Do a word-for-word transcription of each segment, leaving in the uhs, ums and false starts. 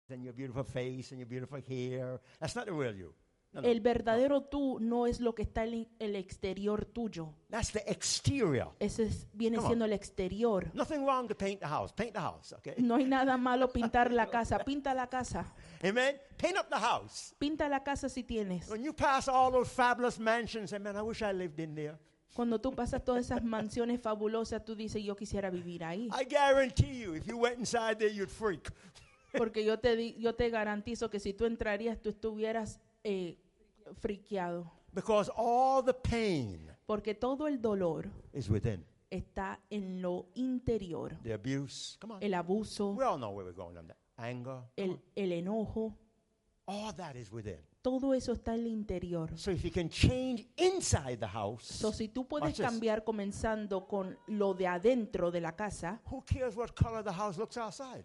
and your beautiful face and your beautiful hair. That's not the real you. No, no. El verdadero tú no es lo que está en el exterior tuyo. That's the exterior. Ese es- viene Come on. siendo el exterior. Nothing wrong to paint the house. Paint the house, okay? No hay nada malo pintar la casa. Pinta la casa. Amen? Paint up the house. Pinta la casa si tienes. When you pass all those fabulous mansions, say, man, I wish I lived in there. Cuando tú pasas todas esas mansiones fabulosas, tú dices, yo quisiera vivir ahí. I guarantee you, if you went inside there, you'd freak. Porque yo te, di- yo te garantizo que si tú entrarías, tú estuvieras eh, friqueado. Because all the pain Porque todo el dolor is within. está en lo interior. The abuse. Come on. El abuso, We all know where we're going on that. Anger. Come el, on. el enojo, All that is within. todo eso está en el interior. So if you can change inside the house, So, si tú puedes watch this. cambiar comenzando con lo de adentro de la casa, Who cares what color the house looks outside?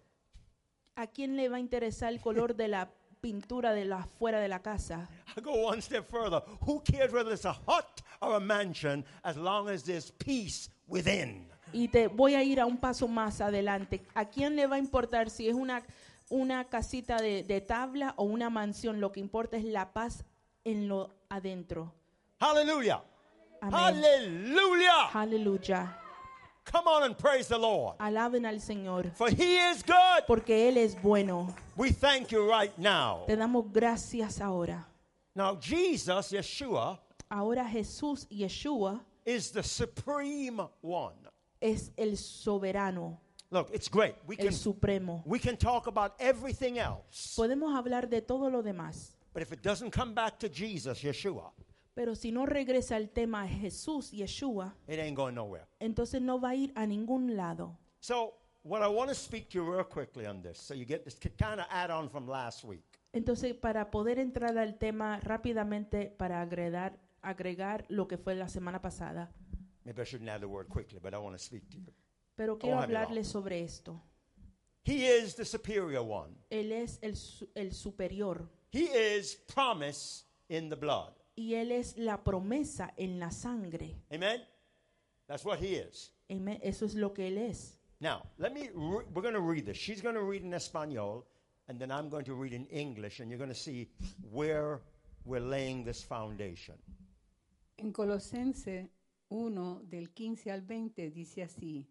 ¿a quién le va a interesar el color de la pintura de la afuera de la casa? I go one step further. Who cares whether it's a hut or a mansion as long as there's peace within? Y te voy a ir a un paso más adelante. ¿A quién le va a importar si es una, una casita de, de tabla o una mansión? Lo que importa es la paz en lo adentro. Hallelujah. Amén. Hallelujah. Aleluya. Come on and praise the Lord. Alaben al Señor, For he is good. porque Él es bueno. We thank you right now. Te damos gracias ahora. Now, Jesus, Yeshua, Ahora Jesús, Yeshua, is the supreme one. es el soberano, Look, it's great. We can, el supremo. we can talk about everything else. Podemos hablar de todo lo demás, But if it doesn't come back to Jesus, Yeshua, pero si no regresa el tema Jesús, Yeshua, it ain't going nowhere. entonces no va a ir a ningún lado. So, what I want to speak to you real quickly on this, so you get this kind of add on from last week. Entonces, para poder entrar al tema rápidamente, para agregar, agregar lo que fue la semana pasada, Maybe I shouldn't add the word quickly, but I want to speak to you. pero quiero have it all. hablarles sobre esto. He is the superior one. Él es el, su- el superior He is promise in the blood. y Él es la promesa en la sangre. Amen? That's what he is. Amén. Eso es lo que Él es. Now, let me, re- we're going to read this. She's going to read in Espanol, and then I'm going to read in English, and you're going to see where we're laying this foundation. En Colosense uno, del quince al veinte, dice así: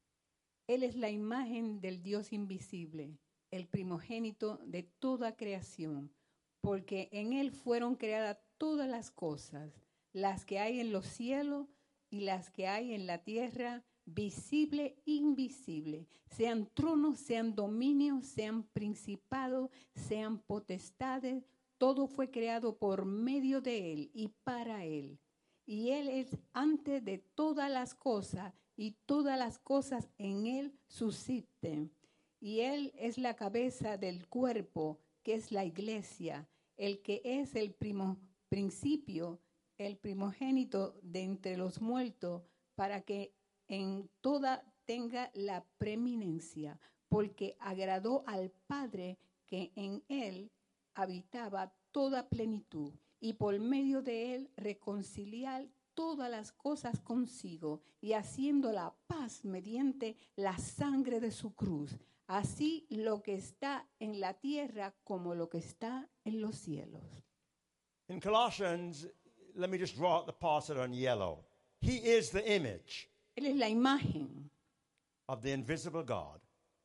Él es la imagen del Dios invisible, el primogénito de toda creación, porque en Él fueron creadas todas las cosas, las que hay en los cielos y las que hay en la tierra, visible e invisible, sean tronos, sean dominios, sean principados, sean potestades, todo fue creado por medio de Él y para Él. Y Él es antes de todas las cosas, y todas las cosas en Él subsisten. Y Él es la cabeza del cuerpo, que es la iglesia, el que es el primo, principio, el primogénito de entre los muertos, para que en toda tenga la preeminencia, porque agradó al Padre que en Él habitaba toda plenitud, y por medio de Él reconciliar todas las cosas consigo, y haciendo la paz mediante la sangre de su cruz, así lo que está en la tierra como lo que está en los cielos. In Colossians, let me just draw out the parts that are in yellow. He is the image Él es la imagen of the invisible God.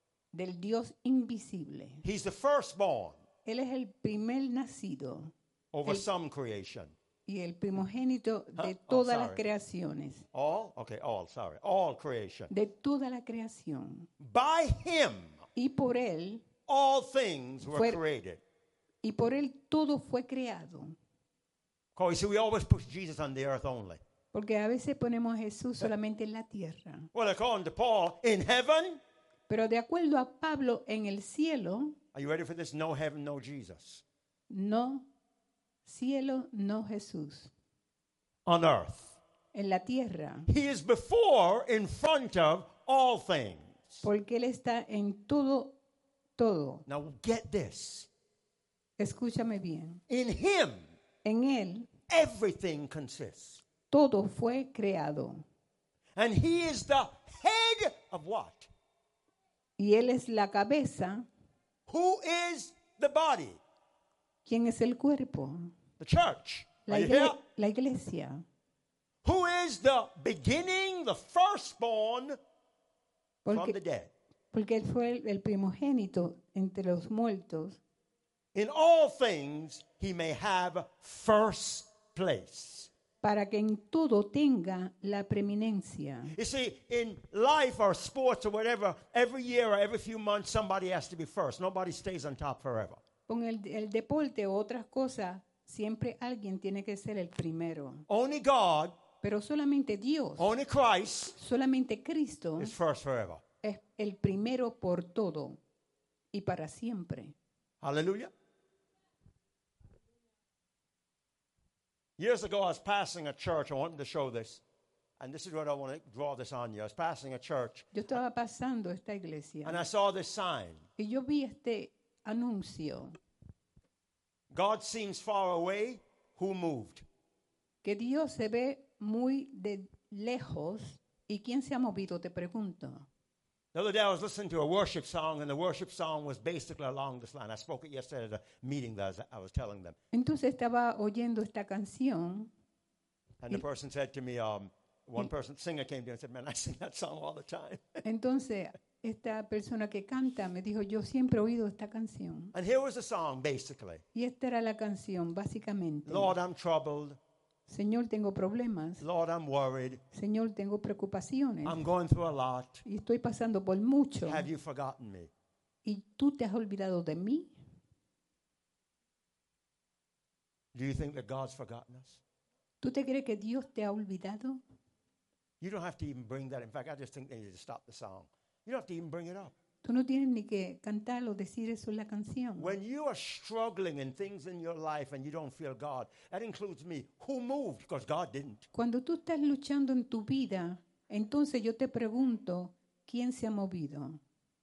del Dios invisible. He's the firstborn Él es el primer nacido over El- some creation. y el primogénito Huh? de Oh, todas las sorry. creaciones, All? Okay, all, sorry. All creation. de toda la creación. By him, Y por Él, all things were Fue- created. y por Él todo fue creado. Oh, you see, we always push Jesus on the earth only. Porque a veces ponemos a Jesús solamente en la tierra. Well, according to Paul, in heaven, Pero de acuerdo a Pablo, en el cielo, are you ready for this? No heaven, no Jesus. no cielo, no Jesús. On earth. En la tierra, He is before, in front of all things. porque Él está en todo, todo. Now get this. Escúchame bien. In him, En Él everything consists. todo fue creado. And he is the head of what? Y Él es la cabeza Who is the body? ¿Quién es el cuerpo? The church. La, Are you igle- here? la iglesia. Who is the beginning, the firstborn from the Porque, dead? porque él fue el, el primogénito entre los muertos. In all things, he may have first place. Para que en todo tenga la preeminencia. You see, in life or sports or whatever, every year or every few months, somebody has to be first. Nobody stays on top forever. Con el, el deporte o otras cosas, siempre alguien tiene que ser el primero. Only God, Pero solamente Dios, only Christ solamente Cristo is first forever. es el primero por todo y para siempre. Hallelujah. Years ago, I was passing a church. I wanted to show this. And this is what I want to draw this on you. I was passing a church, Yo estaba pasando esta iglesia and I saw this sign. y yo vi este anuncio God seems far away. Who moved? que Dios se ve muy de lejos y quién se ha movido, te pregunto. The other day, I was listening to a worship song, and the worship song was basically along this line. I spoke it yesterday at a meeting that I was, I was telling them. Entonces estaba oyendo esta canción And the person said to me, um, one person, singer came to me and said, man, I sing that song all the time. Entonces, esta persona que canta me dijo, yo siempre he oído esta canción. And here was the song, basically. Y esta era la canción, básicamente. Lord, I'm troubled. Señor, tengo problemas. Lord, I'm worried. Señor, tengo preocupaciones. I'm going through a lot. Y estoy pasando por mucho. Have you forgotten me? ¿Y tú te has olvidado de mí? Do you think that God's forgotten us? ¿Tú te crees que Dios te ha olvidado? You don't have to even bring that. In fact, I just think they need to stop the song. You don't have to even bring it up. Tú no tienes ni que cantar o decir eso en la canción. When you are struggling in things in your life and you don't feel God, that includes me. Who moved? Because God didn't. Cuando tú estás luchando en tu vida, entonces yo te pregunto, ¿quién se ha movido?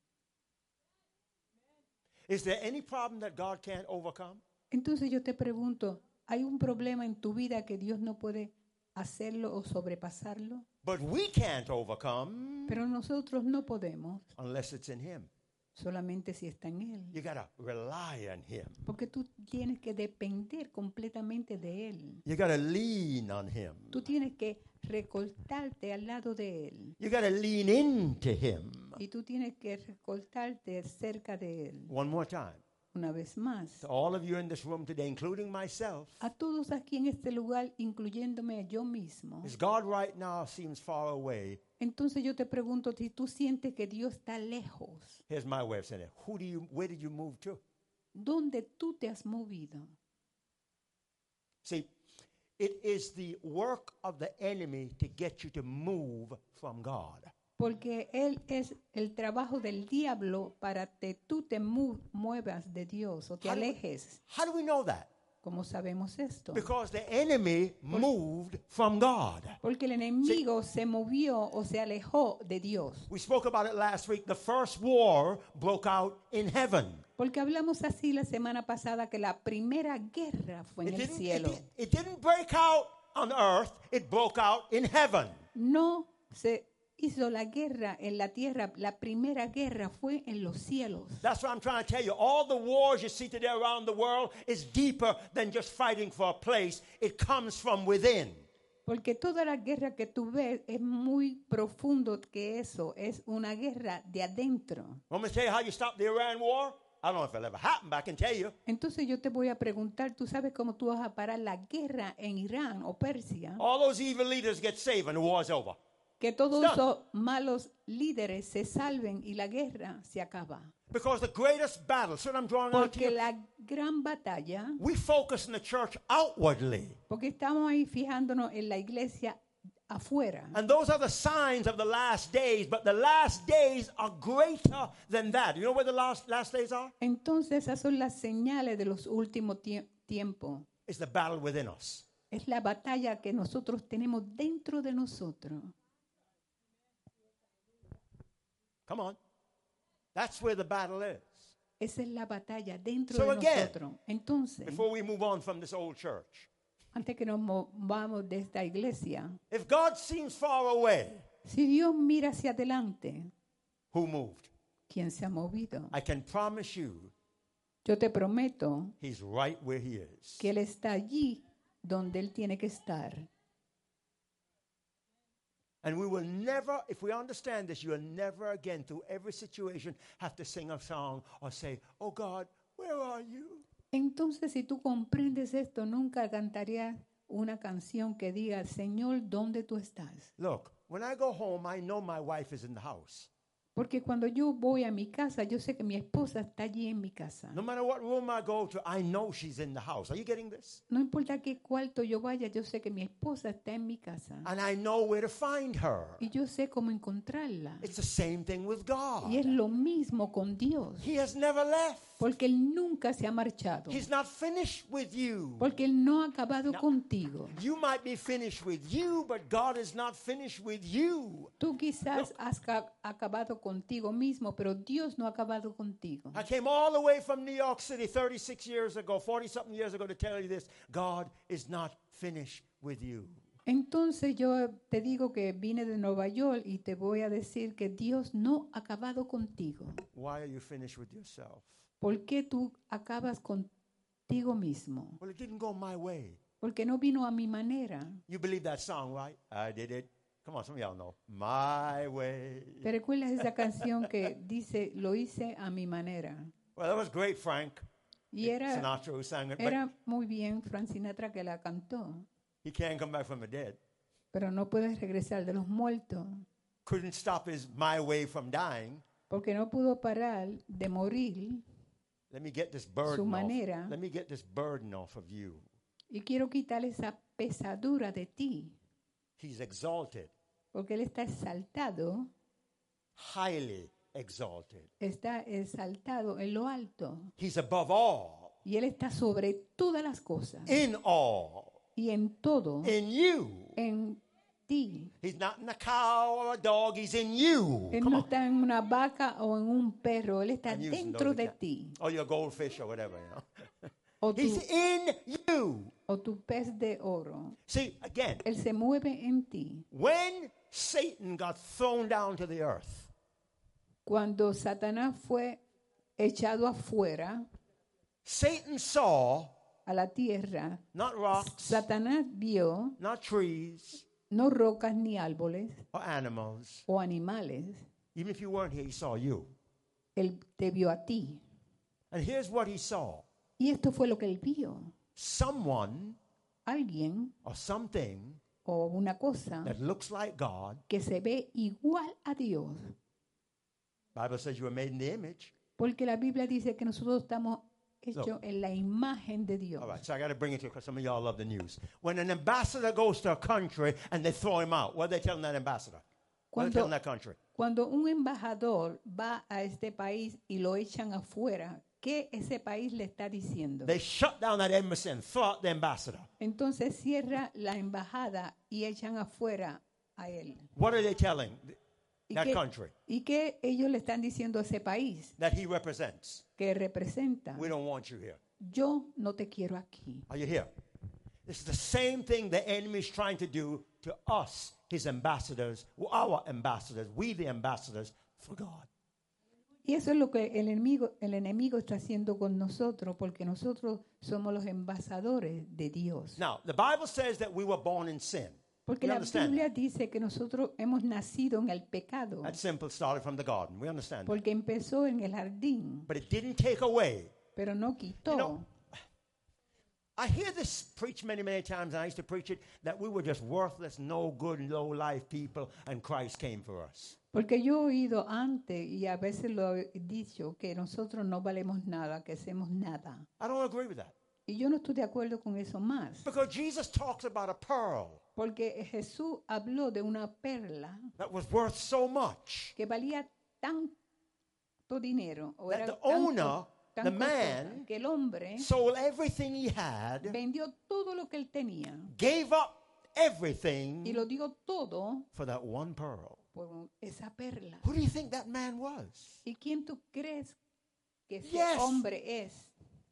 Is there any problem that God can't overcome? Entonces yo te pregunto, ¿hay un problema en tu vida que Dios no puede hacerlo o sobrepasarlo? But we can't overcome Pero nosotros no podemos, unless it's in Him. solamente si está en Él. You got to rely on Him. Porque tú tienes que depender completamente de Él. You got to lean on Him. Tú tienes que recortarte al lado de Él. You got to lean into Him. Y tú tienes que recortarte cerca de Él. One more time. Una vez más. To all of you in this room today, including myself, A todos aquí en este lugar, incluyéndome a yo mismo. is God right now seems far away. Entonces yo te pregunto, si tú sientes que Dios está lejos, Here's my way of saying it. Who do you, where did you move to? ¿dónde tú te has movido? See, it is the work of the enemy to get you to move from God. Porque Él es el trabajo del diablo para que tú te mu- muevas de Dios o te How do we- alejes. How do we know that? ¿Cómo sabemos esto? Because the enemy moved from God. Porque el enemigo se movió o se alejó de Dios. We spoke about it last week. The first war broke out in heaven. Porque hablamos así la semana pasada que la primera guerra fue en It el didn't, it, cielo. di- it didn't break out on earth, it broke out in heaven. No se hizo la guerra en la tierra, la primera guerra fue en los cielos. That's what I'm trying to tell you. All the wars you see today around the world is deeper than just fighting for a place. It comes from within. Porque toda la guerra que tú ves es muy profundo que eso, es una guerra de adentro. Want me to tell you how you stop the Iran war? I don't know if it'll ever happen, but I can tell you. Entonces yo te voy a preguntar, ¿tú sabes cómo tú vas a parar la guerra en Irán o Persia? All those evil leaders get saved and the war's over. Que todos Stop. esos malos líderes se salven y la guerra se acaba. Because the greatest battle, so what I'm drawing out to Porque you, la gran batalla, we focus in the church outwardly. porque estamos ahí fijándonos en la iglesia afuera. And those are the signs of the last days, but the last days are greater than that. You know where the last, last days are? Entonces esas son las señales de los últimos tie- tiempos. It's the battle within us. Es la batalla que nosotros tenemos dentro de nosotros. Come on. That's where the battle is. Esa es la batalla dentro So de again, nosotros. Entonces, Before we move on from this old church, antes que nos movamos de esta iglesia, if God seems far away, si Dios mira hacia adelante, who moved? ¿quién se ha movido? I can promise you Yo te prometo He's right where he is. que Él está allí donde Él tiene que estar. And we will never, if we understand this, you will never again, through every situation, have to sing a song or say, oh God, where are you? Entonces, si tú comprendes esto, nunca cantarías una canción que diga, Señor, ¿dónde tú estás? Look, when I go home, I know my wife is in the house. Porque cuando yo voy a mi casa, yo sé que mi esposa está allí en mi casa. No matter what room I go to, I know she's in the house. Are you getting this? No importa qué cuarto yo vaya, yo sé que mi esposa está en mi casa. And I know where to find her. Y yo sé cómo encontrarla. It's the same thing with God. Y es lo mismo con Dios. He has never left. Porque Él nunca se ha marchado. He's not finished with you. Porque Él no ha acabado contigo. You might be finished with you, but God is not finished with you. Tú quizás has ca- acabado contigo mismo, pero Dios no ha acabado contigo. I came all the way from New York City thirty-six years ago, forty something years ago to tell you this. God is not finished with you. Entonces yo te digo que vine de Nueva York y te voy a decir que Dios no ha acabado contigo. Why are you finished with yourself? ¿Por qué tú acabas contigo mismo? Well, it didn't go my way. Porque no vino a mi manera. You believe that song, right? I did it. Come on, some of y'all know. My way. ¿Te recuerdas esa canción que dice, lo hice a mi manera? Well, that was great, Frank Y era, Sinatra who sang it, but era muy bien Frank Sinatra que la cantó, he can't come back from the dead. pero no puedes regresar de los muertos, Couldn't stop his my way from dying. porque no pudo parar de morir. Let me get this burden Su off. manera. Let me get this burden off of you. Y quiero quitar esa pesadura de ti, He's exalted, porque Él está exaltado, highly exalted. está exaltado en lo alto. He's above all, Y Él está sobre todas las cosas in all, y en todo, in you. en ti. He's not in a cow or a dog, he's in you. Él Come no on. está en una vaca o en un perro, Él está I'm using dentro those de exam- ti. Or your goldfish or whatever, you know. O tu, He's in you. o tu pez de oro. See, again, Él se mueve en ti. when Satan got thrown down to the earth, Cuando Satanás fue echado afuera Satan saw a la tierra, not rocks, Satanás vio not trees no rocas ni árboles or animals. o animales. Even if you weren't here, he saw you. Él te vio a ti. And here's what he saw. Y esto fue lo que él vio. Someone Alguien or something o una cosa that looks like God. que se ve igual a Dios. Bible says you were made in the image. Porque la Biblia dice que nosotros estamos hechos en la imagen de Dios. All right, so I got to bring it to you because some of y'all love the news. When an ambassador goes to a country and they throw him out, what are they telling that ambassador? What are they Cuando, telling that country? cuando un embajador va a este país y lo echan afuera, ¿qué ese país le está diciendo? They shut down that embassy and throw out the ambassador. Entonces cierra la embajada y echan afuera a él. What are they telling th- ¿Y that qué, country ¿Y qué ellos le están diciendo a ese país that he represents? que representa? We don't want you here. Yo no te quiero aquí. Are you here? This is the same thing the enemy is trying to do to us, his ambassadors, our ambassadors, we the ambassadors for God. Y eso es lo que el enemigo, el enemigo está haciendo con nosotros, porque nosotros somos los embajadores de Dios. Now, the Bible says that we were born in sin. Porque We la understand Biblia dice que nosotros hemos nacido en el pecado, That simple started from the garden. We understand that. porque empezó en el jardín, But it didn't take away. pero no quitó. You know, I hear this preached many, many times, and I used to preach it, that we were just worthless, no good, low life people, and Christ came for us. Porque yo he oído antes y a veces lo he dicho que nosotros no valemos nada, que hacemos nada. I don't agree with that. Y yo no estoy de acuerdo con eso más. Because Jesus talks about a pearl Porque Jesús habló de una perla that was worth so much que valía tanto dinero, o that era the tanto, owner, tan the costosa, man, que el hombre sold everything he had, vendió todo lo que él tenía gave up y everything lo dio todo for that one pearl. por esa perla. Who do you think that man was? ¿Y quién tú crees que ese Yes. hombre es?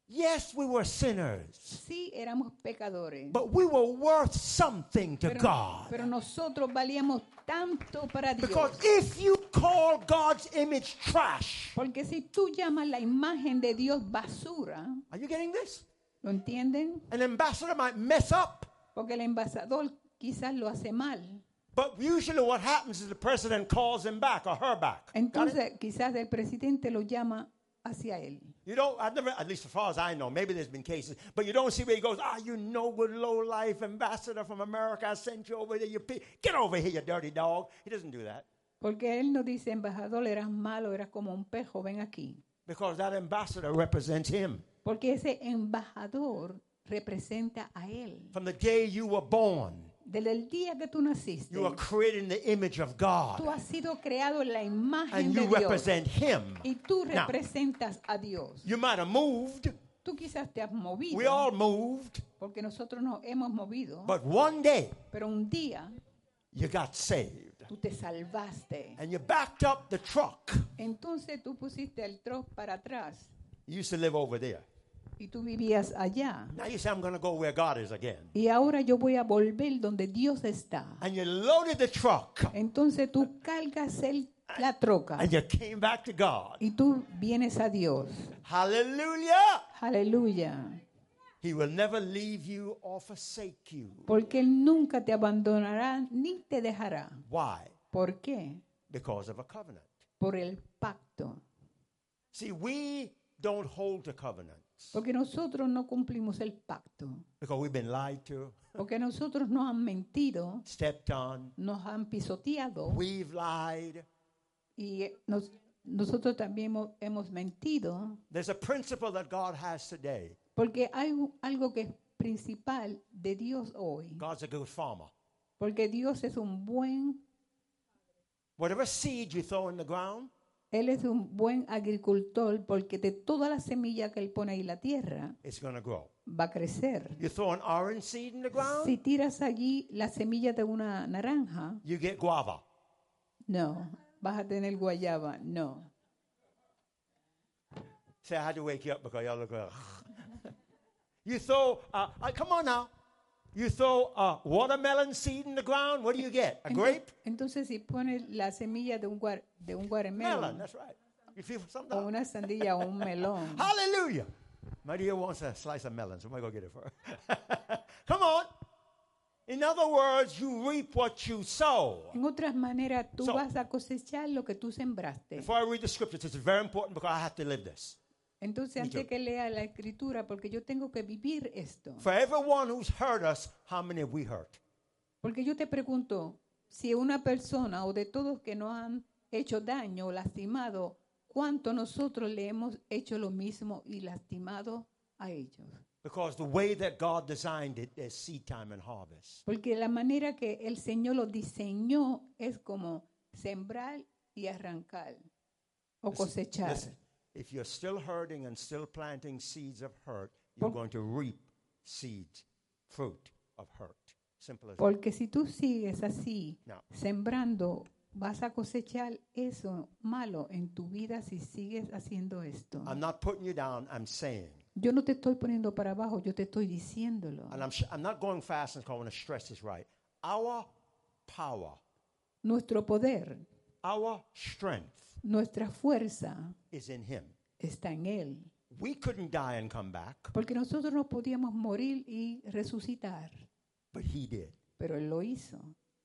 Yes, we were sinners, Sí, éramos pecadores. but we were worth something to Pero, God. pero nosotros valíamos tanto para Dios. Because if you call God's image trash, Porque si tú llamas la imagen de Dios basura, are you getting this? ¿lo entienden? An ambassador might mess up, Porque el embajador quizás lo hace mal. but usually what happens is the president calls him back or her back. Got it? Entonces quizás el presidente lo llama hacia él. You don't, I've never, at least as far as I know, maybe there's been cases, but you don't see where he goes, ah, you no good low-life ambassador from America, I sent you over there, you pe- get over here, you dirty dog. He doesn't do that. Porque él no dice, embajador, eras malo, eras como un pejo, ven aquí. Because that ambassador represents him. Porque ese embajador representa a él. From the day you were born, Desde el día que tú naciste, you were created in the image of God, tú has sido creado en la imagen and de you Dios. represent him. Y tú Now, representas a Dios. you might have moved, Tú quizás te has movido, we all moved, porque nosotros nos hemos movido, but one day pero un día you got saved, tú te salvaste. and you backed up the truck. Entonces tú pusiste el truck para atrás You used to live over there. y tú vivías allá. Now you say, I'm going to go where God is again. Y ahora yo voy a volver donde Dios está. And you loaded the truck, Entonces tú cargas el, la troca and you came back to God. y tú vienes a Dios. Hallelujah! Aleluya. He will never leave you or forsake you. Porque Él nunca te abandonará ni te dejará. Why? ¿Por qué? Because of a covenant. Por el pacto. See, we don't hold the covenants Porque nosotros no cumplimos el pacto. because we've been lied to, Porque nosotros nos han mentido, stepped on, nos han pisoteado we've lied. y nos- nosotros también hemos, hemos mentido. There's a principle that God has today. Porque hay un- algo que es principal de Dios hoy. God's a good farmer. Porque Dios es un buen, Whatever seed you throw in the ground, Él es un buen agricultor porque de toda la semilla que Él pone ahí en la tierra it's going to grow. va a crecer. You throw an orange seed in the ground, Si tiras allí la semilla de una naranja, you get guava. no, vas a tener guayaba, no. Say, I had to wake you up because y'all look like, you throw, uh, uh, come on now. You throw a watermelon seed in the ground, what do you get? A Ento- grape? Entonces, si pones la semilla de un, guar- de un Melon, guaramelón that's right. You feel something? o una sandía o un melón, Hallelujah. My dear wants a slice of melon, so I'm going to go get it for her. Come on. In other words, you reap what you sow. en otras maneras, tú So- vas a cosechar lo que tú sembraste. Before I read the scriptures, this is very important because I have to live this. Entonces, Me antes too. que lea la escritura, porque yo tengo que vivir esto. For everyone who's hurt us, how many have we hurt? Porque yo te pregunto, si una persona o de todos que nos han hecho daño o lastimado, ¿cuánto nosotros le hemos hecho lo mismo y lastimado a ellos? Because the way that God designed it is seed time and harvest. Porque la manera que el Señor lo diseñó es como sembrar y arrancar o cosechar. Listen, if you're still hurting and still planting seeds of hurt, you're Por- going to reap seeds, fruit of hurt. Simple as that. Porque si tú sigues así, No. sembrando, vas a cosechar eso malo en tu vida si sigues haciendo esto. I'm not putting you down, I'm saying. Yo no te estoy poniendo para abajo, yo te estoy diciéndolo. And I'm, sh- I'm not going fast because I want to stress this right. Our power, Nuestro poder, our strength nuestra fuerza is in Him. está en Él. We couldn't die and come back, Porque nosotros no podíamos morir y resucitar, but He did. pero Él lo hizo.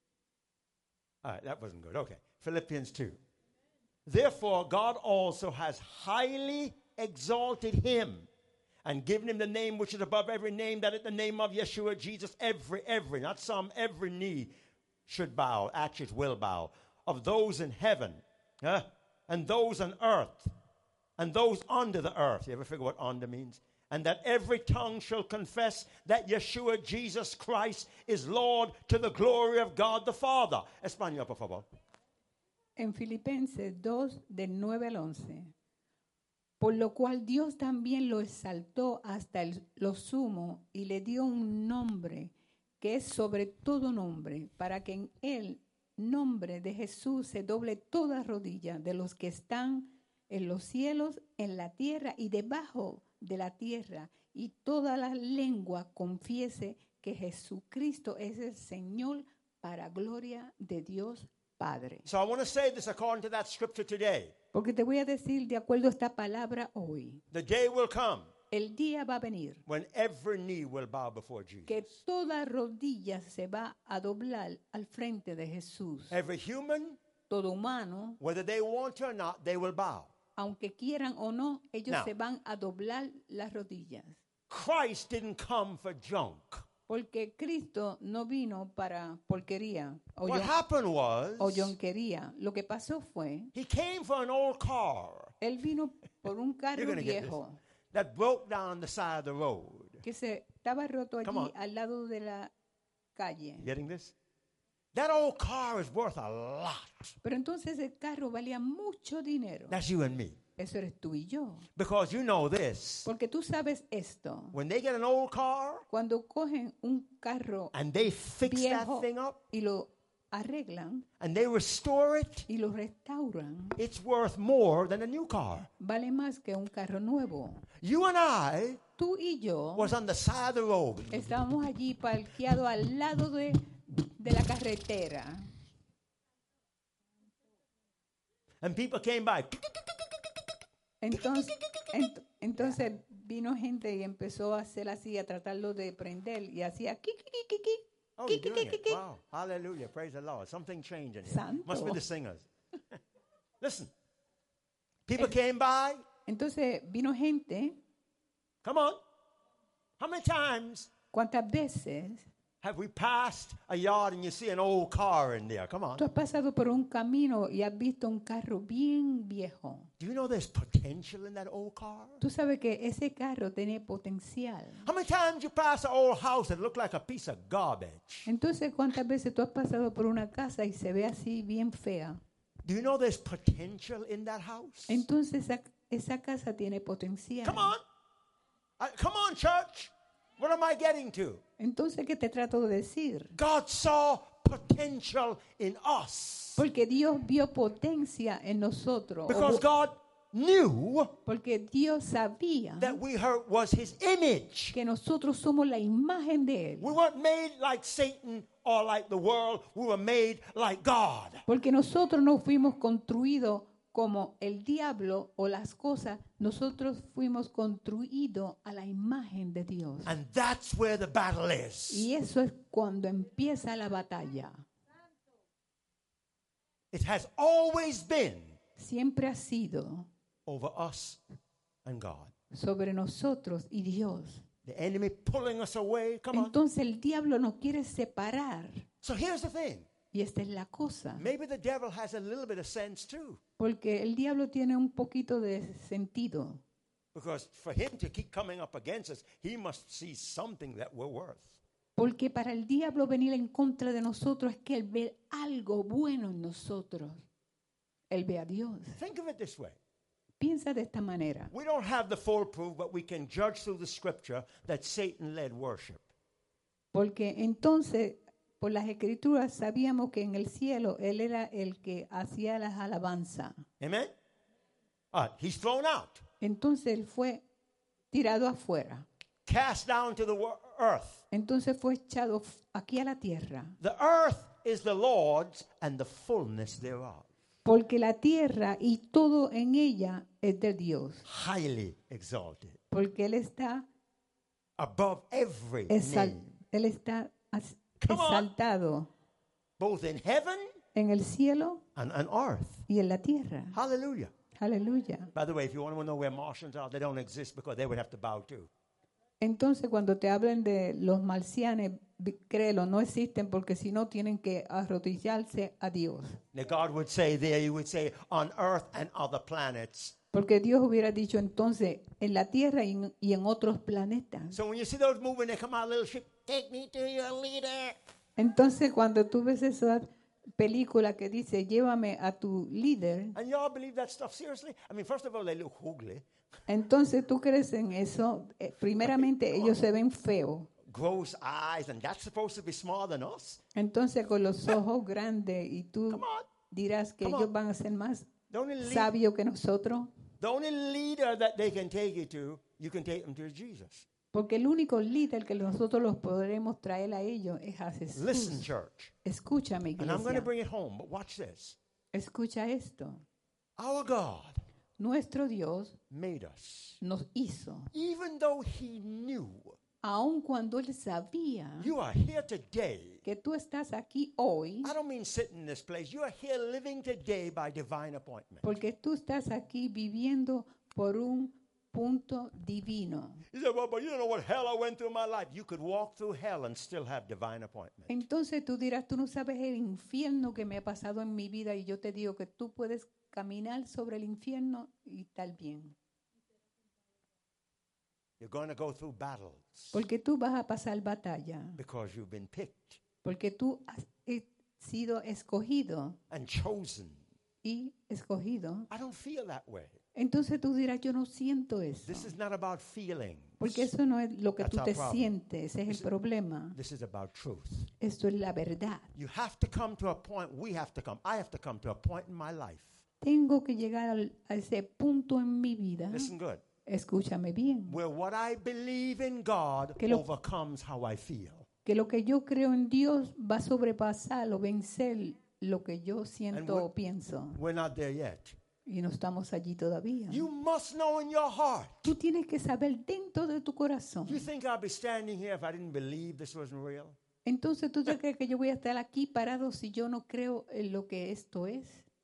All right, that wasn't good. Okay. Philippians two. Therefore, God also has highly exalted him and given him the name which is above every name, that at the name of Yeshua Jesus, every, every, not some, every knee should bow, actions will bow, of those in heaven, huh, and those on earth, and those under the earth. You ever figure what under means? And that every tongue shall confess that Yeshua Jesus Christ is Lord to the glory of God the Father. Español, por favor. En Filipenses dos, del nueve al once. Por lo cual Dios también lo exaltó hasta el- lo sumo y le dio un nombre que es sobre todo nombre, para que en el nombre de Jesús se doble toda rodilla de los que están en los cielos, en la tierra y debajo de la tierra y toda la lengua confiese que Jesucristo es el Señor para gloria de Dios Padre. So I want to say this according to that scripture today. Porque te voy a decir de acuerdo a esta palabra hoy, The day will come el día va a venir when every knee will bow before Jesus. que toda rodilla se va a doblar al frente de Jesús. Every human, Todo humano, whether they want to or not, they will bow. aunque quieran o no, ellos Now. se van a doblar las rodillas. Christ didn't come for junk. Porque Cristo no vino para porquería o, What yon- happened o was yonquería. Lo que pasó fue, he came for an old car él vino por un You're carro gonna get viejo that broke down the side of the road. que se estaba roto Come allí on. al lado de la calle. You getting this? That old car is worth a lot. Pero entonces el carro valía mucho dinero. That's you and me. Eso eres tú y yo. Because you know this. Porque tú sabes esto. When they get an old car Cuando cogen un carro and they fix that viejo thing up y lo arreglan and they restore it, y lo restauran, it's worth more than a new car. vale más que un carro nuevo. You and I Tú y yo was on the side of the road. estábamos allí parqueados al lado de, de la carretera. And people came by. Entonces, ent- entonces vino gente y empezó a hacer así, a tratarlo de prender y hacía ki, ki, ki, ki, ki. Oh, Ki, you're ki, doing ki, it. ki. Wow. Hallelujah. Praise the Lord. Something changed in here. Santo. Must be the singers. Listen. People came by. Entonces vino gente. Come on. How many times ¿Cuántas veces have we passed a yard and you see an old car in there? Come on. tú has pasado por un camino y has visto un carro bien viejo? Do you know there's potential in that old car? Tú sabes que ese carro tiene potencial. How many times you pass an old house that looked like a piece of garbage? Entonces, ¿cuántas veces tú has pasado por una casa y se ve así bien fea? Do you know there's potential in that house? Entonces, esa, esa casa tiene potencial. Come on. Uh, come on, church. What am I getting to? Entonces, ¿qué te trato de decir? God saw potential in us. Porque Dios vio potencia en nosotros. o Because bu- God knew Porque Dios sabía that we her- was his image. que nosotros somos la imagen de Él. We weren't made like Satan or like the world. We were made like God. Porque nosotros no fuimos construidos como el diablo o las cosas. Nosotros fuimos construidos a la imagen de Dios. And that's where the battle is. Y eso es cuando empieza la batalla. It has always been Siempre ha sido over us and God. sobre nosotros y Dios. The enemy pulling us away. Come on. Entonces el diablo nos quiere separar. So here's the thing. Y esta es la cosa. Maybe the devil has a little bit of sense too. Porque el diablo tiene un poquito de sentido. Because for him to keep coming up against us, he must see something that we're worth. Porque para el diablo venir en contra de nosotros es que él ve algo bueno en nosotros. Él ve a Dios. Think of it this way. Piensa de esta manera. We don't have the full proof, but we can judge through the scripture that Satan led worship. Porque entonces, por las escrituras, sabíamos que en el cielo él era el que hacía las alabanzas. Amen? All right, he's thrown out, Entonces él fue tirado afuera. cast down to the wor- earth. Entonces fue echado f- aquí a la tierra. The earth is the Lord's and the fullness thereof. Porque la tierra y todo en ella es de Dios. Highly exalted, Porque él está, above every exal- name, él está as- Come on. exaltado both in heaven en el cielo and on earth. y en la tierra. Hallelujah. Aleluya. By the way, if you want to know where Martians are, they don't exist because they would have to bow too. Entonces, cuando te hablen de los marcianos, vi- créelo, no existen porque si no tienen que arrodillarse a Dios. Now, God would say there, He would say, on earth and other planets. Porque Dios hubiera dicho entonces en la tierra y en, y en otros planetas. So when you see those moving, they come out a little ship. Take me to your leader. Entonces, cuando tú ves esa película que dice, llévame a tu líder, And y'all believe that stuff seriously? I mean, first of all, they look ugly. entonces tú crees en eso. Eh, primeramente, ellos se ven feos. Gross eyes, and that's supposed to be smaller than us. Entonces, con los ojos grandes, y tú Come on. dirás que Come ellos on. van a ser más The only, lead, sabios que nosotros. The only leader that they can take you to, you can take them to Jesus. Porque el único líder que nosotros los podremos traer a ellos es a Jesús. Listen, church. Escúchame, And I'm going to iglesia. bring it home, but watch this. Escucha esto. Our God Nuestro Dios made us. nos hizo, Even though he knew aun cuando Él sabía you are here today, que tú estás aquí hoy, I don't mean sitting in this place. You are here living today by divine appointment. porque tú estás aquí viviendo por un punto divino. You say, well, but you don't know what hell I went through in my life. You could walk through hell and still have divine appointment. Entonces tú dirás, tú no sabes el infierno que me ha pasado en mi vida, y yo te digo que tú puedes caminar sobre el infierno y estar bien. You're going to go through battles Porque tú vas a pasar batalla, because you've been picked porque tú has eh, sido escogido and chosen. y escogido. I don't feel that way. Entonces tú dirás, yo no siento eso. This is not about feelings. Porque eso no es lo que That's tú our te problem. sientes, ese es This el is- problema. This is about truth. Esto es la verdad. You have to come to a point, we have to come, I have to come to a point in my life. Tengo que llegar al- a ese punto en mi vida. Listen good. Escúchame bien. Where what I believe in God Que lo- overcomes how I feel. Que lo que yo creo en Dios va a sobrepasar o vencer lo que yo siento we- o pienso. We're not there yet. Y no estamos allí todavía. You must know in your heart. Tú tienes que saber dentro de tu corazón. You think I'd be standing here if I didn't believe this wasn't real? Entonces, ¿tú te crees que yo voy a estar aquí parado si yo no creo en lo que esto es?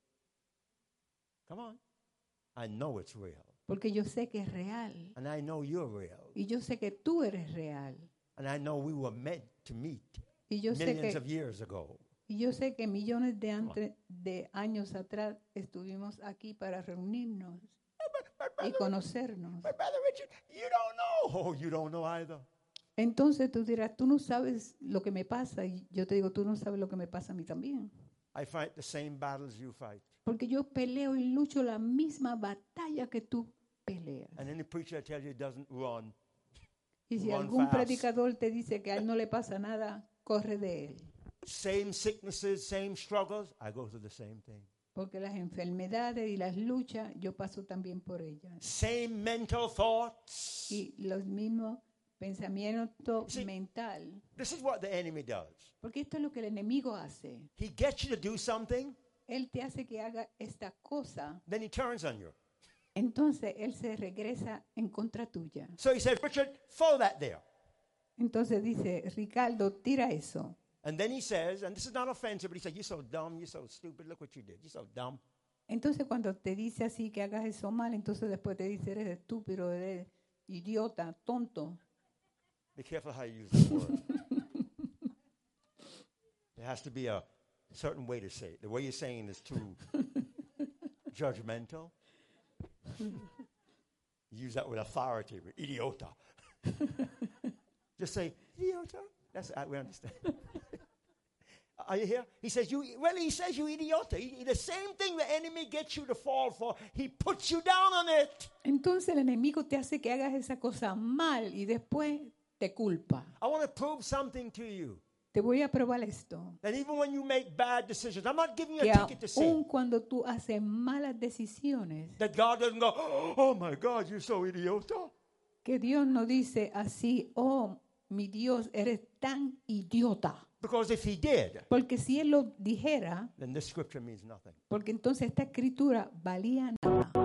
Come on. I know it's real. Porque yo sé que es real. And I know you're real. Y yo sé que tú eres real. And I know we were meant to meet Y yo sé millions que, of years ago. y yo sé que millones de, ante- de años atrás estuvimos aquí para reunirnos y conocernos. But Brother Richard, you don't know. Oh, you don't know either. Entonces tú dirás, tú no sabes lo que me pasa. Y yo te digo, tú no sabes lo que me pasa a mí también. I fight the same battles you fight. Porque yo peleo y lucho la misma batalla que tú peleas. And any preacher that tells you he doesn't run, Y si run algún fast. predicador te dice que a él no le pasa nada, corre de él. same sicknesses, same struggles, I go through the same thing. Porque las enfermedades y las luchas, yo paso también por ellas. Same mental thoughts. Y los mismos pensamientos Sí. mental. This is what the enemy does. Porque esto es lo que el enemigo hace. He gets you to do something, Él te hace que haga esta cosa. then he turns on you. Entonces él se regresa en contra tuya. So he says, Richard, throw that there. Entonces dice, Ricardo, tira eso. And then he says, and this is not offensive, but he says, you're so dumb, you're so stupid, look what you did. You're so dumb. Entonces cuando te dice así que hagas eso mal, entonces después te dice, eres estúpido, eres idiota, tonto. Be careful how you use that word. There has to be a certain way to say it. The way you're saying it is too judgmental. Use that with authority, with idiota. Just say, idiota. That's uh, we understand. Are you here? He says, you, well, he says you idiota. He, the same thing the enemy gets you to fall for, he puts you down on it. Entonces el enemigo te hace que hagas esa cosa mal y después te culpa. I want to prove something to you. Te voy a probar esto. That even when you make bad decisions, I'm not giving you Que a ticket to sin. aun cuando tú haces malas decisiones, That God doesn't go, oh my God, you're so idiota. que Dios no dice así, oh, mi Dios, eres tan idiota. Because if he did, Porque si Él lo dijera, then this scripture means nothing. porque entonces esta escritura valía nada.